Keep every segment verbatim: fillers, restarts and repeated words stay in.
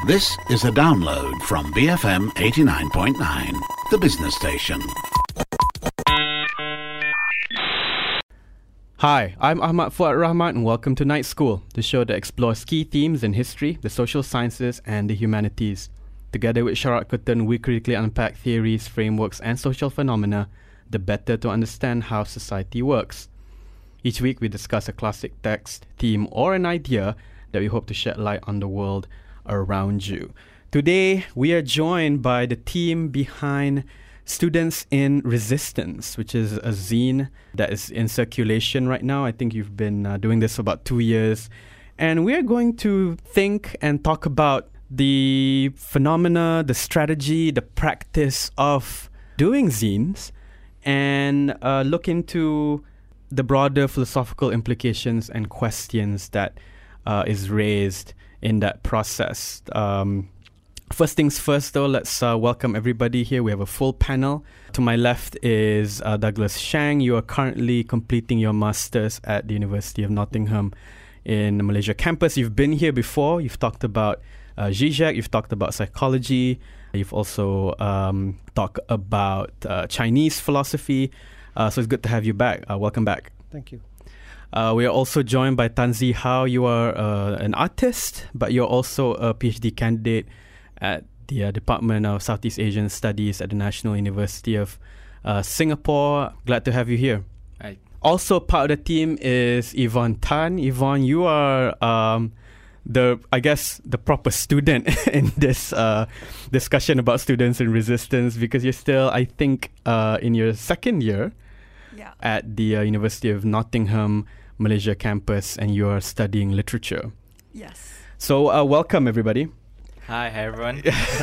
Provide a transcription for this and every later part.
This is a download from B F M eighty-nine point nine, the business station. Hi, I'm Ahmad Fuad Rahmat and welcome to Night School, the show that explores key themes in history, the social sciences and the humanities. Together with Sharat Kuttan, we critically unpack theories, frameworks and social phenomena, the better to understand how society works. Each week we discuss a classic text, theme or an idea that we hope to shed light on the world around you. Today we are joined by the team behind Students in Resistance, which is a zine that is in circulation right now. I think you've been uh, doing this for about two years. And we're going to think and talk about the phenomena, the strategy, the practice of doing zines, and uh, look into the broader philosophical implications and questions that uh, is raised in that process. Um, First things first, though, let's uh, welcome everybody here. We have a full panel. To my left is uh, Douglas Shang. You are currently completing your master's at the University of Nottingham in the Malaysia campus. You've been here before. You've talked about uh, Zizek. You've talked about psychology. You've also um, talked about uh, Chinese philosophy. Uh, so it's good to have you back. Uh, welcome back. Thank you. Uh, we are also joined by Tanzi Hao. You are uh, an artist, but you're also a PhD candidate at the uh, Department of Southeast Asian Studies at the National University of uh, Singapore. Glad to have you here. Hi. Also part of the team is Yvonne Tan. Yvonne, you are um, the, I guess, the proper student in this uh, discussion about students in resistance, because you're still, I think, uh, in your second year yeah. at the uh, University of Nottingham, Malaysia campus, and you are studying literature. Yes. So uh, welcome, everybody. Hi, hi everyone.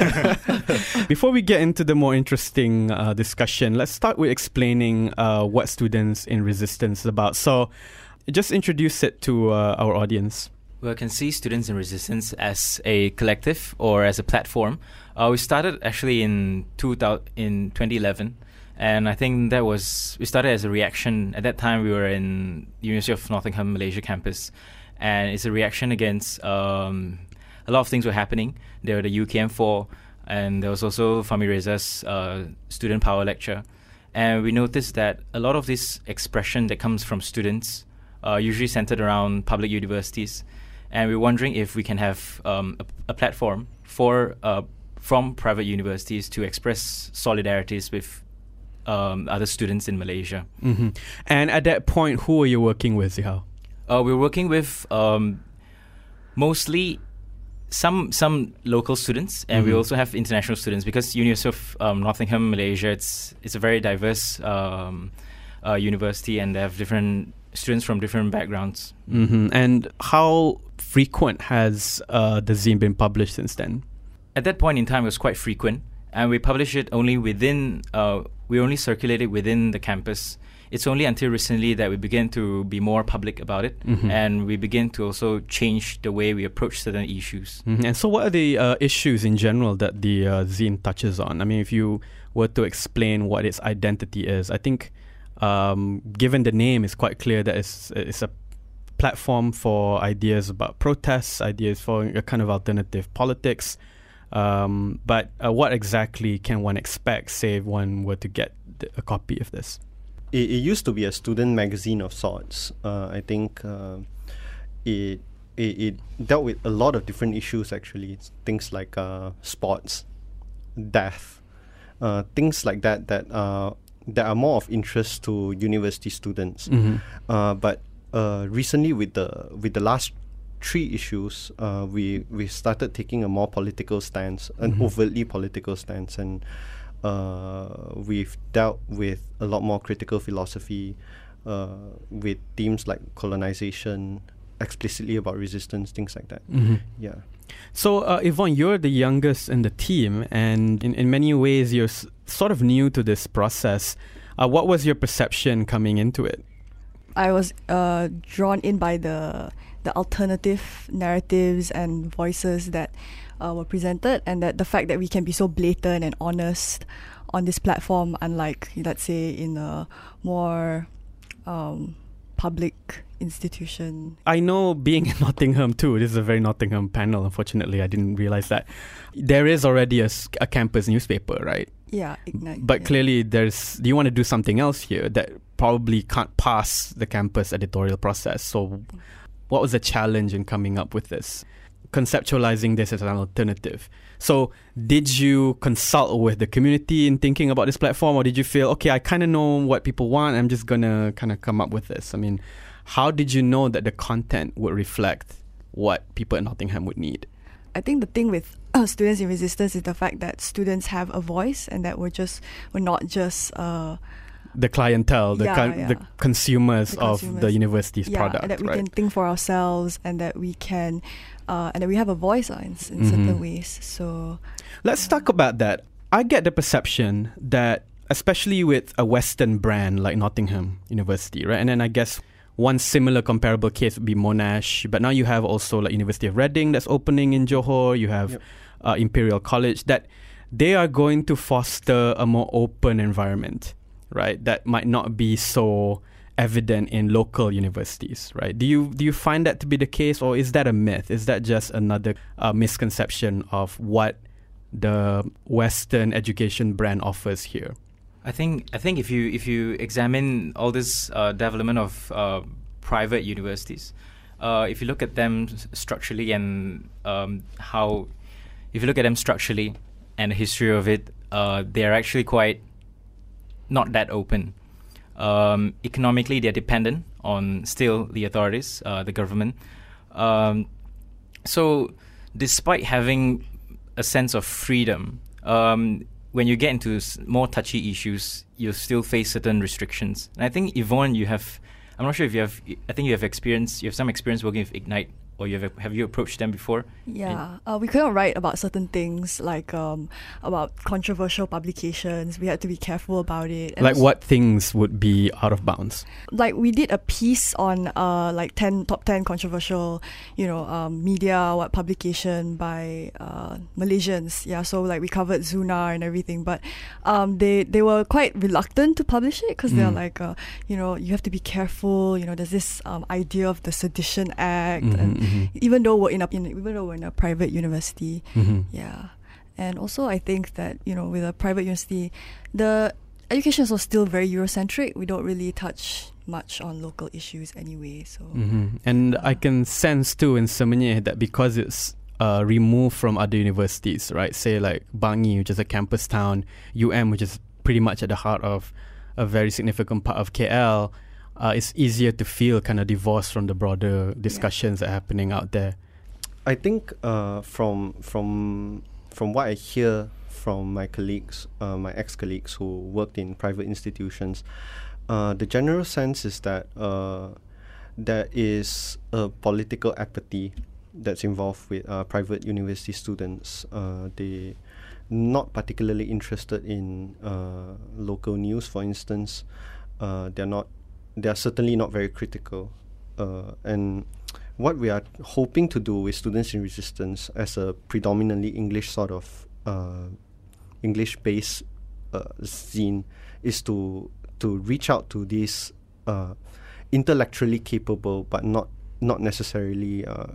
Before we get into the more interesting uh, discussion, let's start with explaining uh, what Students in Resistance is about. So just introduce it to uh, our audience. Well, I can see Students in Resistance as a collective or as a platform. Uh, we started actually in two thousand, in twenty eleven, and I think that was, we started as a reaction. At that time, we were in the University of Nottingham, Malaysia campus, and it's a reaction against um, a lot of things were happening. There were the U K M four, and there was also Fahmi Reza's uh, student power lecture. And we noticed that a lot of this expression that comes from students uh, usually centered around public universities. And we're wondering if we can have um, a, a platform for uh, from private universities to express solidarities with um, other students in Malaysia. Mm-hmm. And at that point, who are you working with, Zihao? Uh, we're working with um, mostly Some some local students, and mm-hmm. we also have international students, because University of um, Nottingham, Malaysia, it's it's a very diverse um, uh, university, and they have different students from different backgrounds. Mm-hmm. And how frequent has uh, the zine been published since then? At that point in time, it was quite frequent, and we published it only within, uh, we only circulated within the campus. It's only until recently that we began to be more public about it, mm-hmm. and we begin to also change the way we approach certain issues. Mm-hmm. And so what are the uh, issues in general that the uh, zine touches on? I mean, if you were to explain what its identity is, I think um, given the name, it's quite clear that it's, it's a platform for ideas about protests, ideas for a kind of alternative politics. Um, but uh, what exactly can one expect, say, if one were to get th- a copy of this? It, it used to be a student magazine of sorts. Uh, I think uh, it, it it dealt with a lot of different issues, actually. Things like uh, sports, death, uh, things like that that uh, that are more of interest to university students. Mm-hmm. Uh, but uh, recently, with the with the last three issues, uh, we we started taking a more political stance, an mm-hmm. overtly political stance, and Uh, we've dealt with a lot more critical philosophy, uh, with themes like colonization, explicitly about resistance, things like that. Mm-hmm. Yeah. So, uh, Yvonne, you're the youngest in the team, and in, in many ways, you're s- sort of new to this process. Uh, what was your perception coming into it? I was uh, drawn in by the the alternative narratives and voices that uh, were presented, and that the fact that we can be so blatant and honest on this platform, unlike, let's say, in a more um, public institution. I know, being in Nottingham too, this is a very Nottingham panel, unfortunately, I didn't realize that. There is already a, s- a campus newspaper, right? Yeah, Ignite. But yeah. clearly there's, you want to do something else here that probably can't pass the campus editorial process. So what was the challenge in coming up with this? Conceptualizing this as an alternative. So did you consult with the community in thinking about this platform, or did you feel, okay, I kind of know what people want, I'm just going to kind of come up with this? I mean, how did you know that the content would reflect what people in Nottingham would need? I think the thing with uh, Students in Resistance is the fact that students have a voice, and that we're just we're not just uh, the clientele, the Yeah, con- yeah. the consumers The of consumers. the university's yeah, product, and that we right? can think for ourselves, and that we can uh, and that we have a voice uh, in, in certain Mhm. ways. So Let's talk about that. I get the perception that, especially with a Western brand like Nottingham University, right? And then I guess one similar comparable case would be Monash, but now you have also like University of Reading that's opening in Johor. You have Yep. uh, Imperial College, that they are going to foster a more open environment, right? That might not be so evident in local universities, right? Do you do you find that to be the case, or is that a myth? Is that just another uh, misconception of what the Western education brand offers here? I think I think if you if you examine all this uh, development of uh, private universities, uh, if you look at them s- structurally and um, how, if you look at them structurally and the history of it, uh, they are actually quite not that open. Um, economically, they're dependent on still the authorities, uh, the government. Um, so, despite having a sense of freedom, um, when you get into s- more touchy issues, you still face certain restrictions. And I think, Yvonne, you have, I'm not sure if you have, I think you have experience, you have some experience working with Ignite, or you have, have you approached them before? yeah, uh, we couldn't write about certain things like um, about controversial publications. We had to be careful about it. And Like also- what things would be out of bounds? like we did a piece on uh like ten top ten controversial, you know, um, media what publication by uh Malaysians. Yeah, so like we covered Zuna and everything, but um they they were quite reluctant to publish it because they're Mm. like uh you know, you have to be careful. You know, there's this um idea of the Sedition Act, Mhm, and mhm, even though we're in a in, even though we're in a private university, mhm. yeah. And also I think that, you know, with a private university, the education is also still very Eurocentric. We don't really touch much on local issues anyway. So Mhm. And I can sense too in Semenyih that because it's uh, removed from other universities, right? Say like Bangi, which is a campus town, U M, which is pretty much at the heart of a very significant part of K L, uh, it's easier to feel kind of divorced from the broader discussions that are happening out there. I think uh, from from from what I hear from my colleagues, uh, my ex-colleagues who worked in private institutions, uh, the general sense is that uh, there is a political apathy that's involved with uh, private university students. Uh, they not particularly interested in uh, local news, for instance. Uh, they're not. They are certainly not very critical, uh, and what we are hoping to do with Students in Resistance as a predominantly English sort of uh, English-based uh, zine is to to reach out to these uh, intellectually capable but not not necessarily. Uh,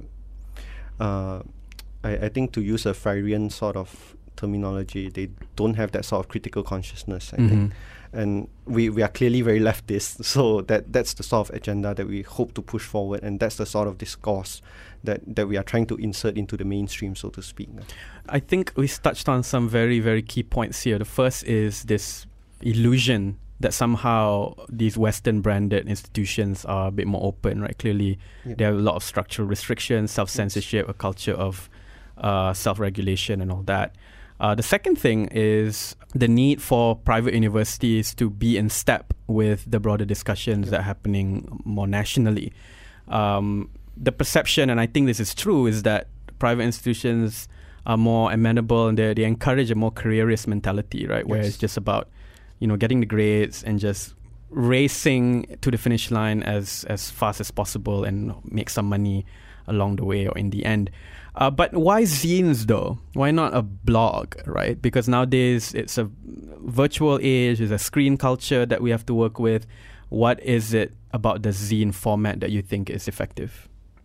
uh, I, I think to use a Freirean sort of terminology, they don't have that sort of critical consciousness, I think. Mhm. And we, we are clearly very leftist, so that that's the sort of agenda that we hope to push forward, and that's the sort of discourse that, that we are trying to insert into the mainstream, so to speak. I think we touched on some very, very key points here. The first is this illusion that somehow these Western branded institutions are a bit more open, right? Clearly, Yeah. there are a lot of structural restrictions, self-censorship, a culture of uh, self-regulation and all that. Uh, the second thing is the need for private universities to be in step with the broader discussions Yeah. that are happening more nationally. Um, the perception, and I think this is true, is that private institutions are more amenable and they they encourage a more careerist mentality, right? Where Yes. it's just about, you know, getting the grades and just racing to the finish line as as fast as possible and make some money along the way or in the end. Uh, but why zines though? Why not a blog, right? Because nowadays it's a virtual age, it's a screen culture that we have to work with. What is it about the zine format that you think is effective?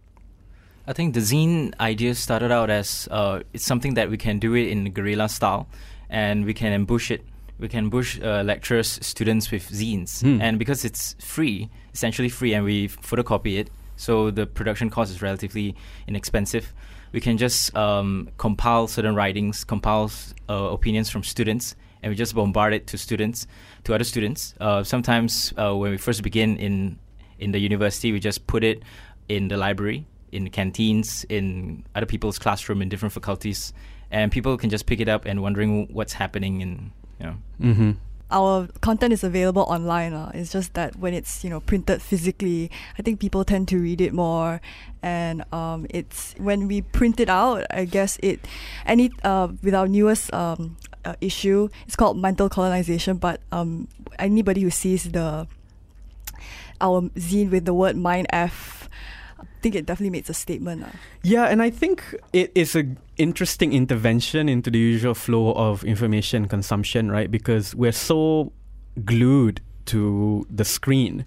I think the zine idea started out as uh, it's something that we can do it in guerrilla style, and we can ambush it. We can ambush uh, lecturers, students with zines, Hmm. and because it's free, essentially free, and we photocopy it, so the production cost is relatively inexpensive. We can just um, compile certain writings, compile uh, opinions from students, and we just bombard it to students, to other students. Uh, sometimes uh, when we first begin in in the university, we just put it in the library, in canteens, in other people's classroom, in different faculties, and people can just pick it up and wondering what's happening. And you know, Mm-hmm. Our content is available online. Uh. It's just that when it's, you know, printed physically, I think people tend to read it more. And um, it's when we print it out, I guess it, any uh, with our newest um, uh, issue, it's called Mental Colonization. But um, anybody who sees the our zine with the word Mind F, I think it definitely makes a statement. Uh. Yeah, and I think it is a interesting intervention into the usual flow of information consumption, right? Because we're so glued to the screen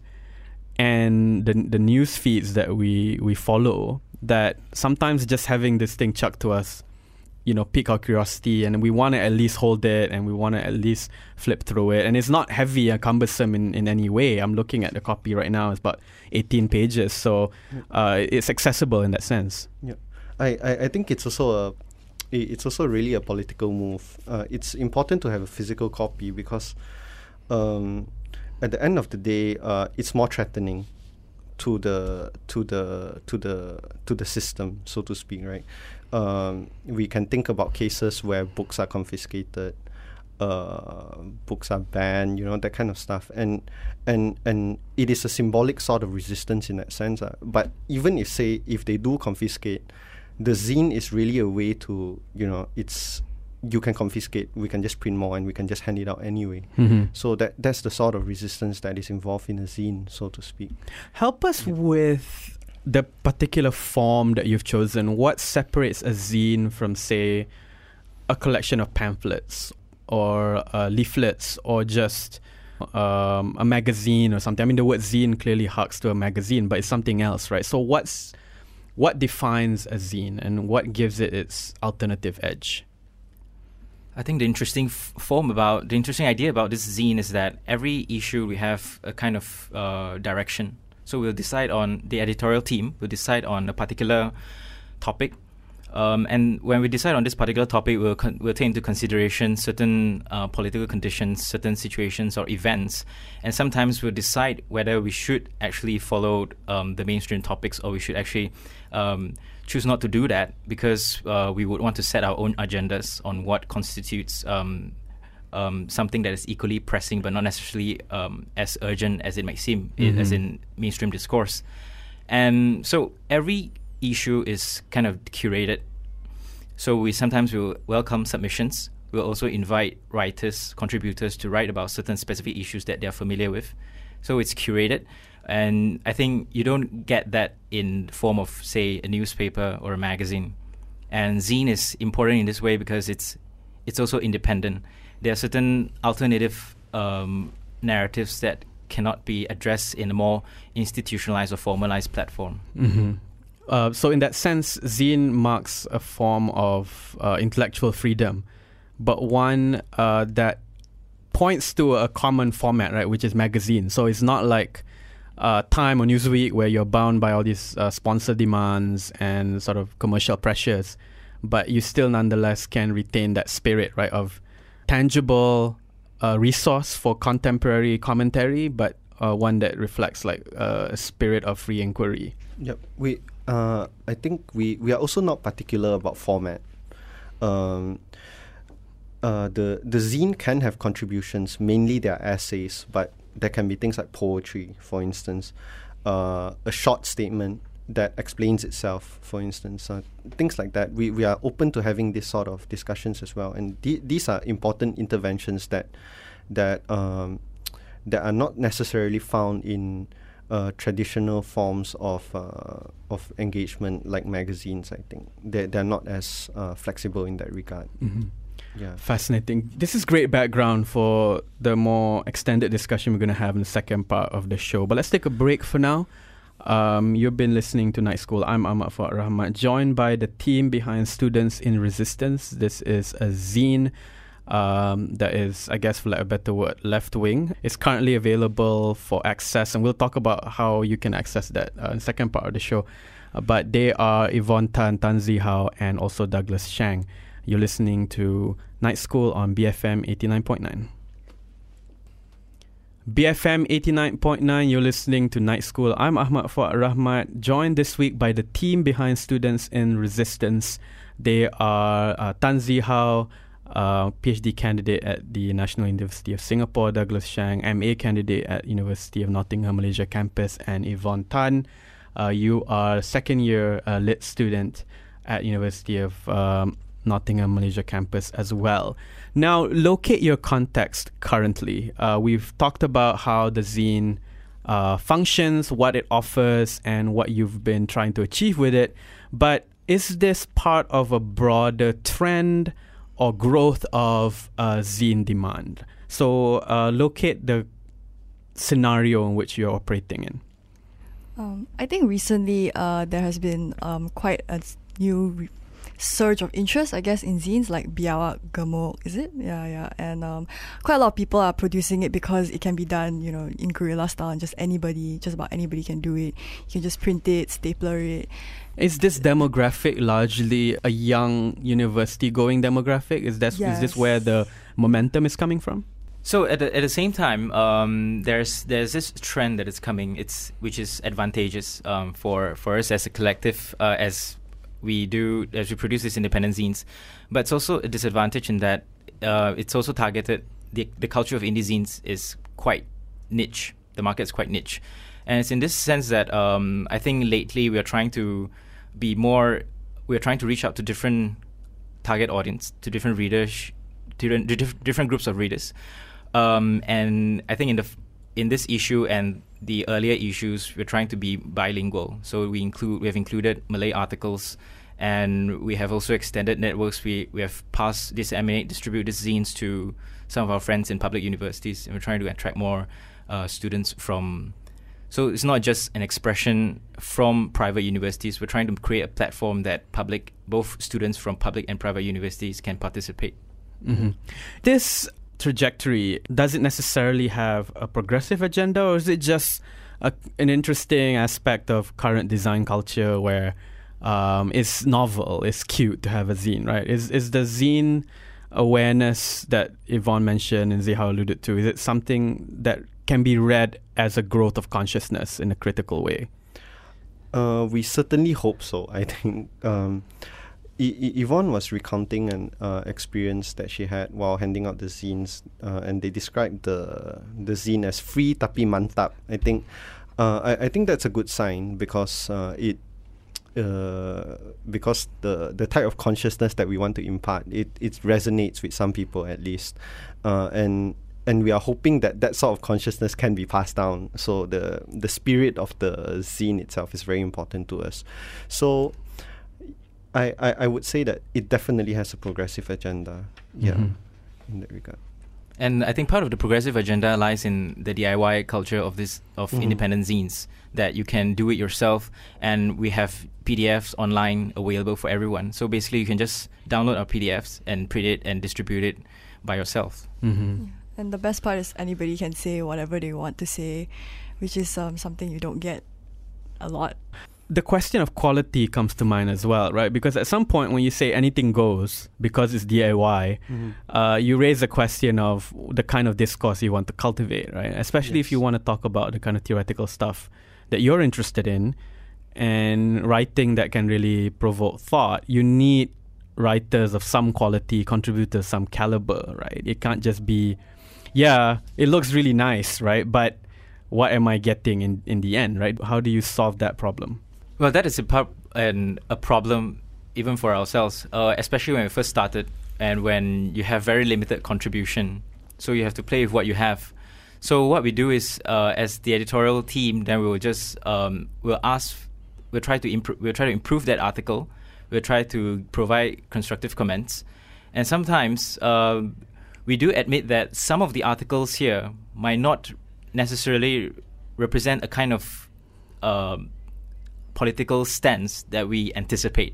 and the the news feeds that we we follow that sometimes just having this thing chucked to us, you know, pique our curiosity, and we want to at least hold it, and we want to at least flip through it. And it's not heavy or cumbersome in, in any way. I'm looking at the copy right now. It's about eighteen pages, so uh, it's accessible in that sense. Yeah, I, I, I think it's also a i- it's also really a political move. Uh, it's important to have a physical copy because um, at the end of the day, uh, it's more threatening to the to the to the to the system, so to speak, right? Um, we can think about cases where books are confiscated, uh, books are banned, you know, that kind of stuff, and and and it is a symbolic sort of resistance in that sense. Uh. But even if say if they do confiscate, the zine is really a way to, you know, it's you can confiscate, we can just print more, and we can just hand it out anyway. Mm-hmm. So that that's the sort of resistance that is involved in a zine, so to speak. Help us with the particular form that you've chosen. What separates a zine from, say, a collection of pamphlets or uh, leaflets or just um, a magazine or something? I mean, the word zine clearly harks to a magazine, but it's something else, right? So what's what defines a zine and what gives it its alternative edge? I think the interesting f- form about the interesting idea about this zine is that every issue we have a kind of uh, direction. So we'll decide on the editorial team. We'll decide on a particular topic, um, and when we decide on this particular topic, we'll con- we'll take into consideration certain uh, political conditions, certain situations or events, and sometimes we'll decide whether we should actually follow um, the mainstream topics or we should actually um, choose not to do that because uh, we would want to set our own agendas on what constitutes um, um, something that is equally pressing but not necessarily um, as urgent as it might seem, Mm-hmm. i- as in mainstream discourse. And so every issue is kind of curated. So we sometimes will welcome submissions. We'll also invite writers, contributors to write about certain specific issues that they're familiar with. So it's curated. And I think you don't get that in the form of, say, a newspaper or a magazine. And zine is important in this way because it's it's also independent. There are certain alternative um, narratives that cannot be addressed in a more institutionalized or formalized platform. Mm-hmm. Uh, so in that sense, zine marks a form of uh, intellectual freedom, but one uh, that points to a common format, right, which is magazine. So it's not like uh, Time or Newsweek where you're bound by all these uh, sponsor demands and sort of commercial pressures, but you still nonetheless can retain that spirit, right, of tangible uh, resource for contemporary commentary, but uh, one that reflects like uh, a spirit of free inquiry. Yep. We uh, I think we, we are also not particular about format. Um, uh, the the zine can have contributions, mainly their essays, but there can be things like poetry, for instance, uh, a short statement that explains itself, for instance, uh, things like that. We we are open to having this sort of discussions as well, and th- these are important interventions that that um, that are not necessarily found in uh, traditional forms of uh, of engagement like magazines. I think they they're not as uh, flexible in that regard. Mm-hmm. Yeah. Fascinating. This is great background for the more extended discussion we're going to have in the second part of the show. But let's take a break for now. Um, you've been listening to Night School. I'm Ahmad Fuad Rahmat, joined by the team behind Students in Resistance. This is a zine um, that is, I guess, for like a better word, left wing. It's currently available for access, and we'll talk about how you can access that uh, in the second part of the show. Uh, but they are Yvonne Tan, Tan Zihao, and also Douglas Shang. You're listening to Night School on B F M eighty-nine point nine. B F M eighty-nine point nine, you're listening to Night School. I'm Ahmad Fuad Rahmat, joined this week by the team behind Students in Resistance. They are uh, Tan Zihao, uh, PhD candidate at the National University of Singapore, Douglas Shang, M A candidate at University of Nottingham, Malaysia campus, and Yvonne Tan. Uh, you are second year uh, lit student at University of um, Nottingham, Malaysia campus as well. Now, locate your context currently. Uh, we've talked about how the zine uh, functions, what it offers, and what you've been trying to achieve with it. But is this part of a broader trend or growth of uh, zine demand? So uh, locate the scenario in which you're operating in. Um, I think recently uh, there has been um, quite a new re- surge of interest, I guess, in zines like Biawak Gemuk, is it? Yeah, yeah. And um, quite a lot of people are producing it because it can be done, you know, in guerrilla style, and just anybody, just about anybody can do it. You can just print it, stapler it. Is this demographic largely a young university-going demographic? Is that Yes. is this where the momentum is coming from? So at the, at the same time, um, there's there's this trend that is coming. It's which is advantageous um, for for us as a collective, uh, as we do as we produce these independent zines, but it's also a disadvantage in that uh, it's also targeted. The the culture of indie zines is quite niche. The market is quite niche, and it's in this sense that um, I think lately we are trying to be more. We are trying to reach out to different target audience, to different readers, to diff- different groups of readers. Um, and I think in the f- in this issue and the earlier issues, we're trying to be bilingual. So we include we have included Malay articles, and we have also extended networks. We we have passed, disseminate, distribute these zines to some of our friends in public universities, and we're trying to attract more uh, students from. So it's not just an expression from private universities. We're trying to create a platform that public, both students from public and private universities, can participate. Mm-hmm. This trajectory, does it necessarily have a progressive agenda, or is it just a, an interesting aspect of current design culture where um, it's novel, it's cute to have a zine, right? Is is the zine awareness that Yvonne mentioned and Zihao alluded to, is it something that can be read as a growth of consciousness in a critical way? Uh, we certainly hope so. I think um, I- I- Yvonne was recounting an uh, experience that she had while handing out the zines, uh, and they described the the zine as free tapi mantap. I think uh, I, I think that's a good sign because uh, it uh, because the the type of consciousness that we want to impart, it it resonates with some people at least, uh, and. And we are hoping that that sort of consciousness can be passed down. So the the spirit of the zine itself is very important to us. So I, I, I would say that it definitely has a progressive agenda. Yeah, Mm-hmm. in that regard. And I think part of the progressive agenda lies in the D I Y culture of this of Mhm. independent zines, that you can do it yourself, and we have P D Fs online available for everyone. So basically, you can just download our P D Fs and print it and distribute it by yourself. Mm-hmm. And the best part is anybody can say whatever they want to say, which is um, something you don't get a lot. The question of quality comes to mind as well, right? Because at some point when you say anything goes because it's D I Y, Mm-hmm. uh, you raise the question of the kind of discourse you want to cultivate, right? Especially if you Yes. want to talk about the kind of theoretical stuff that you're interested in and writing that can really provoke thought. You need writers of some quality, contributors some caliber, right? It can't just be, yeah, it looks really nice, right? But what am I getting in, in the end, right? How do you solve that problem? Well, that is a, par- an, a problem even for ourselves, uh, especially when we first started and when you have very limited contribution. So you have to play with what you have. So what we do is, uh, as the editorial team, then we will just um, we'll ask, we'll try to improve, we'll try to improve that article. We'll try to provide constructive comments, And sometimes uh, we do admit that some of the articles here might not necessarily represent a kind of uh, political stance that we anticipate.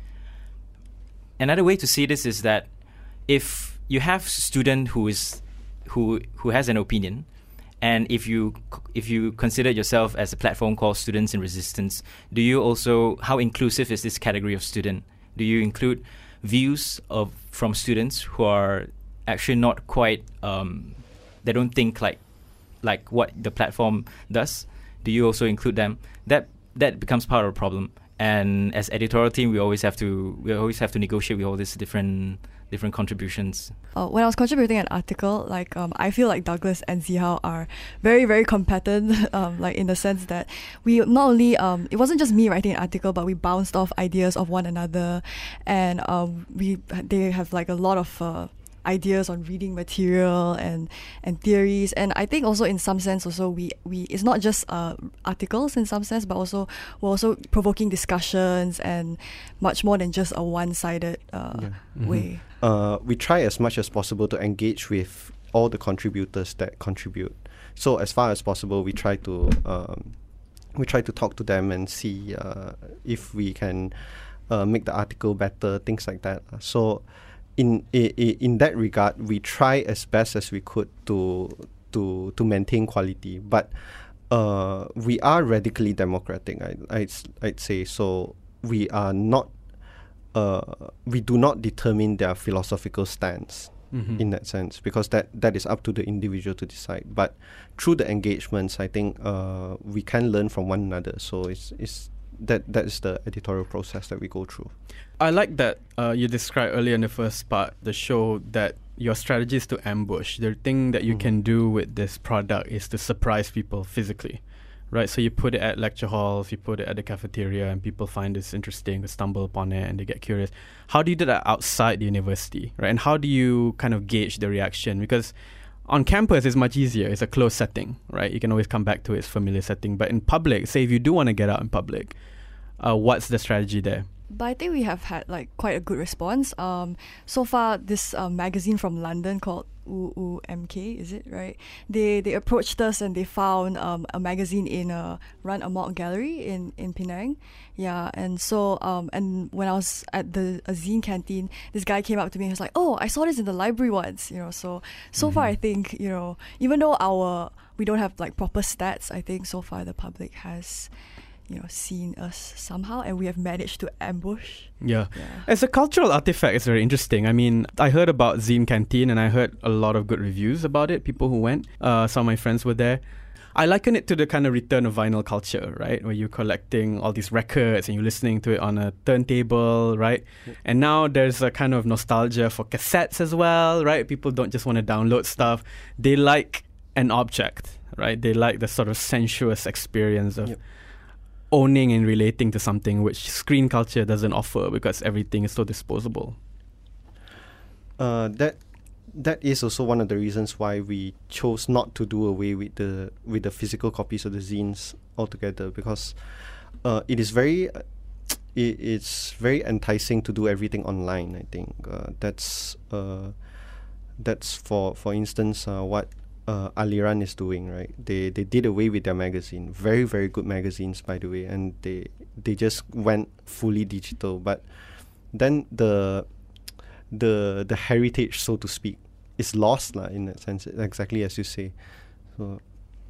Another way to see this is that if you have a student who is who who has an opinion, and if you if you consider yourself as a platform called Students in Resistance, do you also, how inclusive is this category of student? Do you include views of from students who are actually not quite um, they don't think like like what the platform does? Do you also include them? That that becomes part of the problem. And as editorial team, we always have to we always have to negotiate with all these different different contributions. Uh, when I was contributing an article, like um, I feel like Douglas and Zihao are very, very competent. um, like in the sense that we not only um, it wasn't just me writing an article, but we bounced off ideas of one another, and um, we they have like a lot of Uh, ideas on reading material and and theories, and I think also in some sense also we we it's not just uh, articles in some sense, but also we're also provoking discussions and much more than just a one-sided uh, Yeah. Mhm. way. Uh, we try as much as possible to engage with all the contributors that contribute. So as far as possible, we try to um, we try to talk to them and see uh, if we can uh, make the article better, things like that. So in i- i- in that regard, we try as best as we could to to to maintain quality. But uh, we are radically democratic, I I'd, s- I'd say. So we are not. Uh, we do not determine their philosophical stance Mhm. in that sense, because that, that is up to the individual to decide. But through the engagements, I think uh, we can learn from one another. So it's, it's that that is the editorial process that we go through. I like that uh, you described earlier in the first part, the show, that your strategy is to ambush. The thing that you Mhm. can do with this product is to surprise people physically, right? So you put it at lecture halls, you put it at the cafeteria, and people find this interesting, they stumble upon it, and they get curious. How do you do that outside the university, right? And how do you kind of gauge the reaction? Because on campus, it's much easier. It's a closed setting, right? You can always come back to its familiar setting. But in public, say if you do want to get out in public, uh, what's the strategy there? But I think we have had like quite a good response. Um, so far, this uh, magazine from London called U U M K, is it right? They they approached us and they found um, a magazine in a Run Amok gallery in, in Penang. Yeah, and so um, and when I was at the a zine canteen, this guy came up to me and was like, "Oh, I saw this in the library once." You know, so so far I think, you know, even though our we don't have like proper stats, I think so far the public has, you know, seen us somehow, and we have managed to ambush. Yeah. Yeah. As a cultural artifact, it's very interesting. I mean, I heard about Zine Canteen and I heard a lot of good reviews about it, people who went. Uh, some of my friends were there. I liken it to the kind of return of vinyl culture, right? Where you're collecting all these records and you're listening to it on a turntable, right? Yep. And now there's a kind of nostalgia for cassettes as well, right? People don't just want to download stuff. They like an object, right? They like the sort of sensuous experience of Yep. owning and relating to something which screen culture doesn't offer because everything is so disposable. Uh, that that is also one of the reasons why we chose not to do away with the with the physical copies of the zines altogether, because uh, it is very uh, it, it's very enticing to do everything online. I think uh, that's uh, that's for for instance uh, what uh, Aliran is doing, right? They they did away with their magazine, very very good magazines by the way, and they they just went fully digital. But then the the the heritage, so to speak, is lost lah, in that sense, exactly as you say. So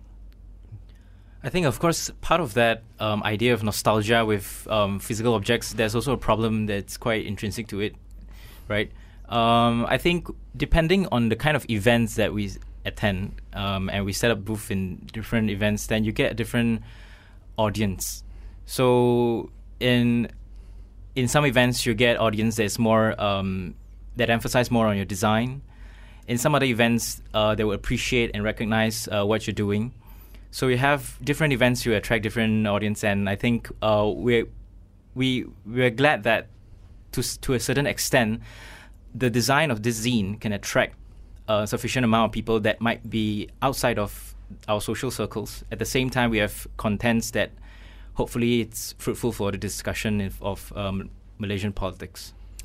I think, of course, part of that um, idea of nostalgia with um, physical objects, there's also a problem that's quite intrinsic to it, right? Um, I think depending on the kind of events that we attend um, and we set up booth in different events, then you get a different audience. So in in some events, you get audience that's more um, that emphasize more on your design. In some other events, uh, they will appreciate and recognize uh, what you're doing. So we have different events to attract different audience, and I think uh, we we we're glad that to s- to a certain extent, the design of this zine can attract a sufficient amount of people that might be outside of our social circles. At the same time, we have contents that hopefully it's fruitful for the discussion of, of um, Malaysian politics.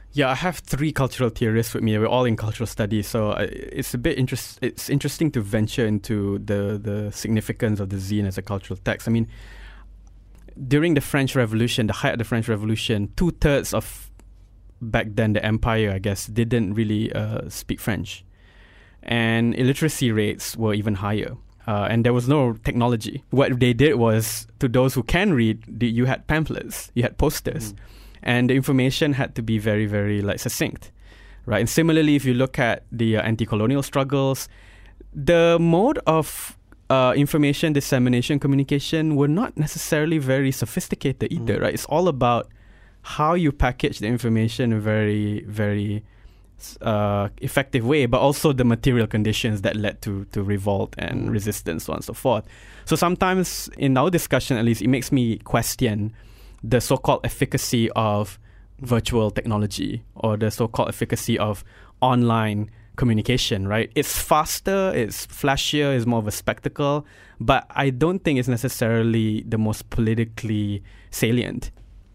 Yeah, I have three cultural theorists with me. We're all in cultural studies, so I, it's a bit interest. It's interesting to venture into the the significance of the zine as a cultural text. I mean, during the French Revolution, the height of the French Revolution, two thirds of back then the empire, I guess, didn't really uh, speak French, and illiteracy rates were even higher. Uh, and there was no technology. What they did was, to those who can read, the, you had pamphlets, you had posters. Mm. And the information had to be very, very like succinct, right? And similarly, if you look at the uh, anti-colonial struggles, the mode of uh, information dissemination, communication were not necessarily very sophisticated either, mm. right? It's all about how you package the information in a very, very uh, effective way, but also the material conditions that led to, to revolt and mm. resistance, so on and so forth. So sometimes in our discussion, at least, it makes me question the so-called efficacy of virtual technology or the so-called efficacy of online communication, right? It's faster, it's flashier, it's more of a spectacle, but I don't think it's necessarily the most politically salient.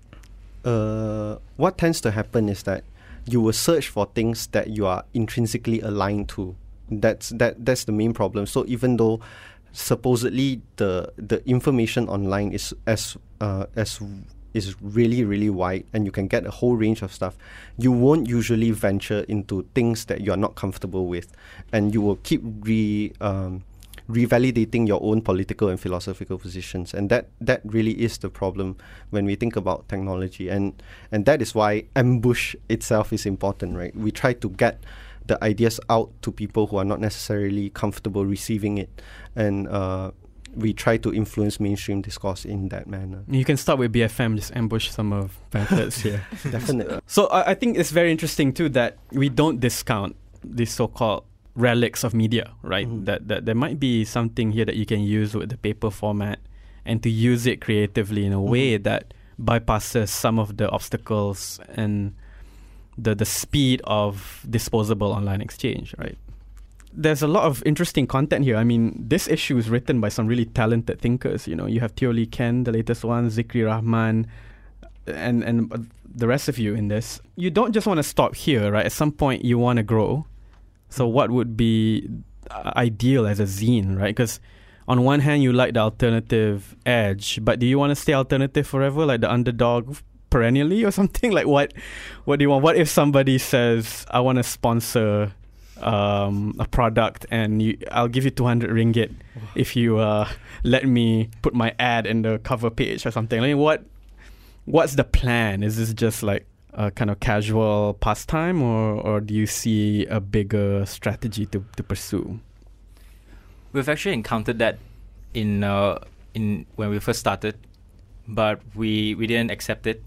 Uh, what tends to happen is that you will search for things that you are intrinsically aligned to. That's that. That's the main problem. So even though supposedly the the information online is as uh, as is really, really wide and you can get a whole range of stuff, you won't usually venture into things that you're not comfortable with, and you will keep re um, revalidating your own political and philosophical positions, and that that really is the problem when we think about technology, and and that is why ambush itself is important, right? We try to get the ideas out to people who are not necessarily comfortable receiving it, and uh, we try to influence mainstream discourse in that manner. You can start with B F M, just ambush some of pamphlets here. Definitely. So uh, I think it's very interesting too that we don't discount these so-called relics of media, right? Mm-hmm. That, that there might be something here that you can use with the paper format and to use it creatively in a mm-hmm. way that bypasses some of the obstacles and the the speed of disposable online exchange, right? There's a lot of interesting content here. I mean, this issue is written by some really talented thinkers. You know, you have Teo Lee Ken, the latest one, Zikri Rahman, and and the rest of you in this. You don't just want to stop here, right? At some point, you want to grow. So what would be ideal as a zine, right? Because on one hand, you like the alternative edge, but do you want to stay alternative forever, like the underdog perennially or something? Like what, what do you want? What if somebody says, I want to sponsor um, a product and you, I'll give you two hundred ringgit if you uh, let me put my ad in the cover page or something? I mean, what, what's the plan? Is this just like a kind of casual pastime, or, or do you see a bigger strategy to, to pursue? We've actually encountered that in uh, in when we first started, but we, we didn't accept it.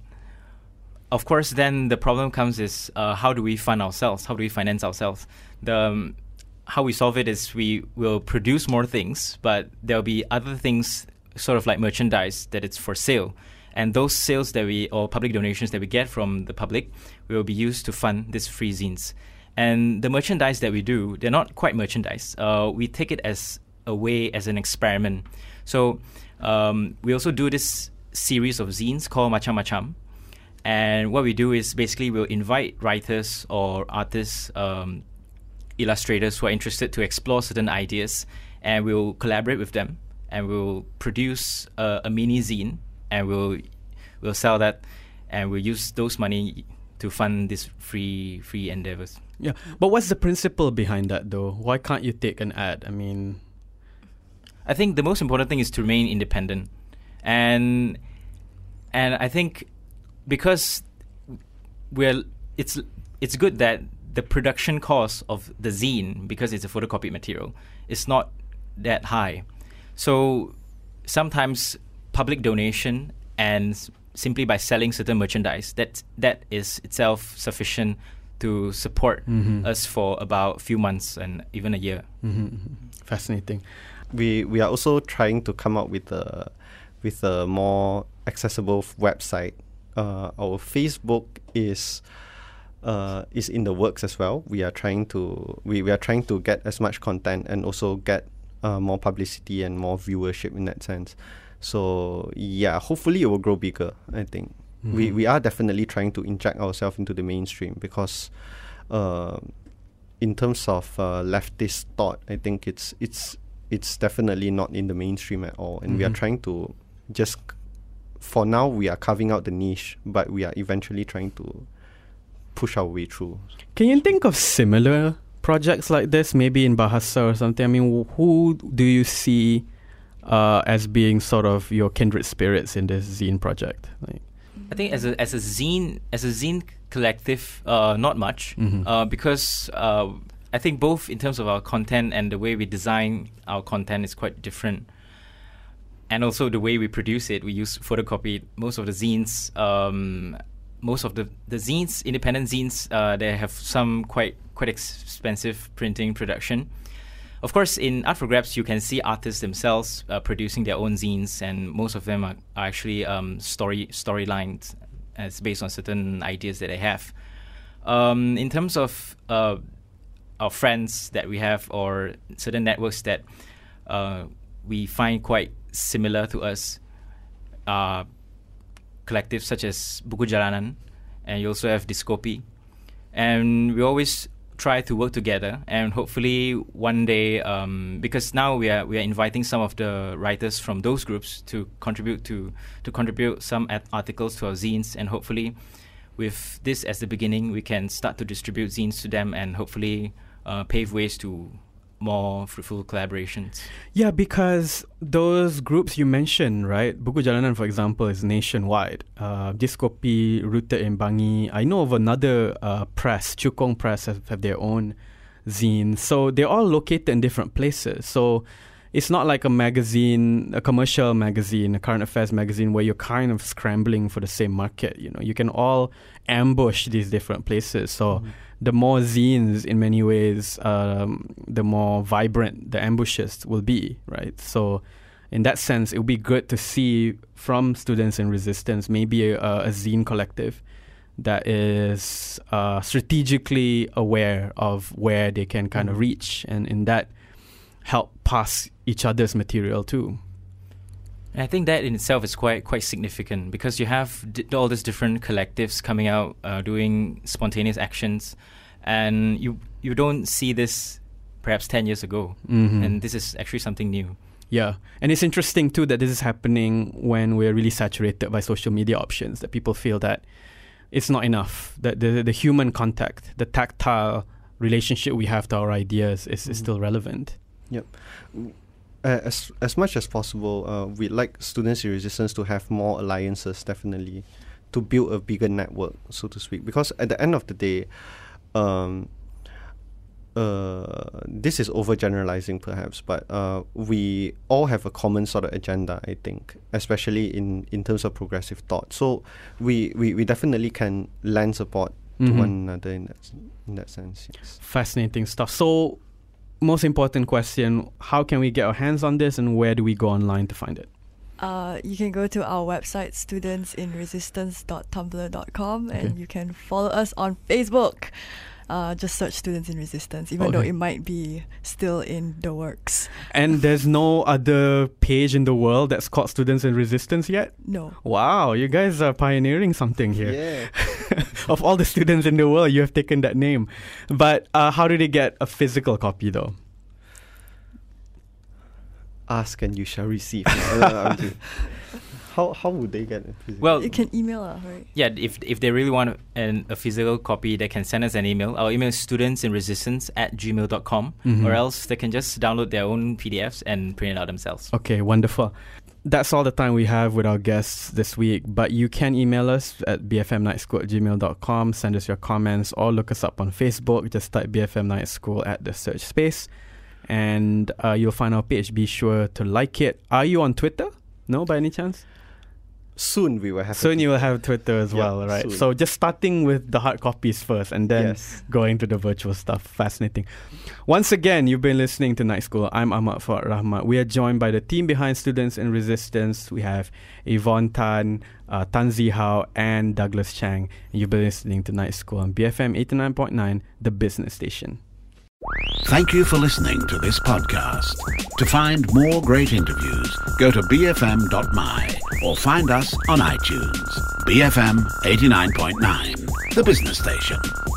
Of course, then the problem comes is uh, how do we fund ourselves? How do we finance ourselves? The um, how we solve it is we will produce more things, but there'll be other things, sort of like merchandise, that it's for sale. And those sales that we, or public donations that we get from the public, will be used to fund these free zines. And the merchandise that we do, they're not quite merchandise. Uh, we take it as a way, as an experiment. So um, we also do this series of zines called Macam Macam. And what we do is basically we'll invite writers or artists, um, illustrators who are interested to explore certain ideas, and we'll collaborate with them, and we'll produce a, a mini zine, and we'll we'll sell that, and we'll use those money to fund these free free endeavors. Yeah, but what's the principle behind that, though? Why can't you take an ad? I mean, I think the most important thing is to remain independent, and and I think because we're it's it's good that the production cost of the zine, because it's a photocopied material, is not that high. So sometimes public donation and s- simply by selling certain merchandise, that that is itself sufficient to support mm-hmm. us for about a few months and even a year. Mm-hmm. Fascinating. We we are also trying to come up with a with a more accessible f- website. Uh, our Facebook is uh, is in the works as well. We are trying to we, we are trying to get as much content and also get uh, more publicity and more viewership in that sense. So yeah, hopefully it will grow bigger, I think. Mm-hmm. We we are definitely trying to inject ourselves into the mainstream because, uh, in terms of uh, leftist thought, I think it's it's it's definitely not in the mainstream at all, and mm-hmm. we are trying to just. For now, we are carving out the niche, but we are eventually trying to push our way through. Can you think of similar projects like this, maybe in Bahasa or something? I mean, who do you see uh, as being sort of your kindred spirits in this zine project? Like, I think as a as a zine as a zine collective, uh, not much, mm-hmm. uh, because uh, I think both in terms of our content and the way we design our content is quite different. And also the way we produce it, we use photocopy. Most of the zines, um, most of the, the zines, independent zines, uh, they have some quite quite expensive printing production. Of course, in Art for Grabs, you can see artists themselves uh, producing their own zines, and most of them are, are actually um, story storylines as based on certain ideas that they have. Um, in terms of uh, our friends that we have or certain networks that uh, we find quite similar to us, uh, collectives such as Buku Jalanan, and you also have Diskopi, and we always try to work together, and hopefully one day, um, because now we are we are inviting some of the writers from those groups to contribute to to contribute some at articles to our zines, and hopefully with this as the beginning, we can start to distribute zines to them, and hopefully uh, pave ways to more fruitful collaborations. Yeah, because those groups you mentioned, right? Buku Jalanan, for example, is nationwide. Uh, Diskopi, rooted in Bangi. I know of another uh, press, Chukong Press, have, have their own zine. So they're all located in different places. So it's not like a magazine, a commercial magazine, a current affairs magazine where you're kind of scrambling for the same market. You know, you can all ambush these different places. So mm-hmm. the more zines, in many ways, um, the more vibrant the ambushes will be, right? So in that sense, it would be good to see from Students in Resistance maybe a, a zine collective that is uh, strategically aware of where they can kind of reach, and in that help pass each other's material too. And I think that in itself is quite quite significant, because you have d- all these different collectives coming out, uh, doing spontaneous actions, and you you don't see this perhaps ten years ago, mm-hmm. and this is actually something new. Yeah, and it's interesting too that this is happening when we're really saturated by social media options, that people feel that it's not enough, that the the human contact, the tactile relationship we have to our ideas is, mm-hmm. is still relevant. Yep. Uh, as as much as possible, uh, we'd like Students in Resistance to have more alliances, definitely, to build a bigger network, so to speak. Because at the end of the day, um, uh, this is overgeneralizing perhaps, but uh, we all have a common sort of agenda, I think, especially in, in terms of progressive thought. So we, we, we definitely can lend support mm-hmm. to one another in that, in that sense. Yes. Fascinating stuff. So, most important question, how can we get our hands on this, and where do we go online to find it? Uh, you can go to our website, students in resistance dot tumblr dot com, okay. and you can follow us on Facebook. Uh, just search Students in Resistance, even okay. though it might be still in the works. And there's no other page in the world that's called Students in Resistance yet? No. Wow, you guys are pioneering something here. Yeah. Of all the students in the world, you have taken that name. But uh, how do they get a physical copy though? Ask and you shall receive. uh, how how would they get it? Physical? Well, You can email us, right? yeah, if if they really want an, a physical copy, they can send us an email. Our email is studentsinresistance at gmail dot com, Mhm. or else they can just download their own P D Fs and print it out themselves. Okay, wonderful. That's all the time we have with our guests this week, but you can email us at b f m night school at gmail dot com, send us your comments, or look us up on Facebook. Just type B F M Night School at the search space, and uh, you'll find our page. Be sure to like it. Are you on Twitter? No, by any chance? Soon we will have. Soon you will have Twitter as Yeah, well, right? soon. So just starting with the hard copies first, and then Yes. going to the virtual stuff. Fascinating. Once again, you've been listening to Night School. I'm Ahmad Fuad Rahmat. We are joined by the team behind Students in Resistance. We have Yvonne Tan, uh, Tan Zihao, and Douglas Chang. And you've been listening to Night School on B F M eighty-nine point nine, the business station. Thank you for listening to this podcast. To find more great interviews, go to b f m dot m y or find us on iTunes. B F M eighty-nine point nine, the business station.